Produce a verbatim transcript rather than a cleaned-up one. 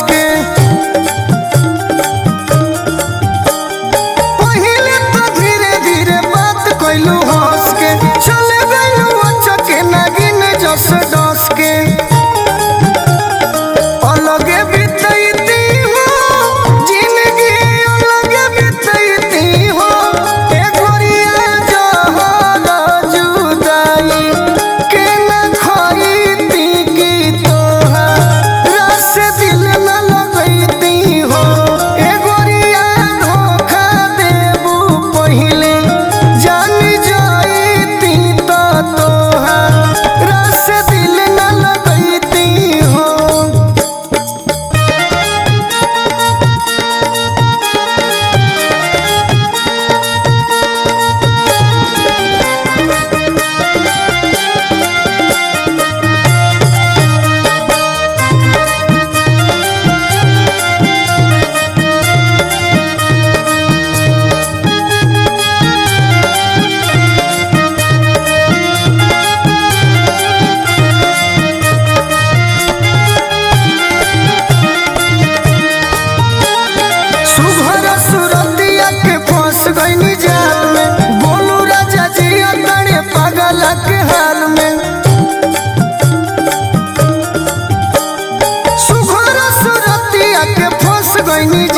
के पहिले तो धीरे धीरे बात कैलू हंस के चले गलू अचके नागिन जस दस के अलगे बीतैती हो जिंदगी अलगे बीतैती हो ए गोरिया जहर जुदाई के न खरीती की तोहार रस दिल न लगैती हो ए गोरिया धोखा देबू पहिले जान जाईती तो तोहार रस दिल न लगैती हो। सुघर सुरतिया के फंस गईनी जाल में बोलू राजा जी तड़े पागल के हाल में सुघर सुरतिया के फंस गईनी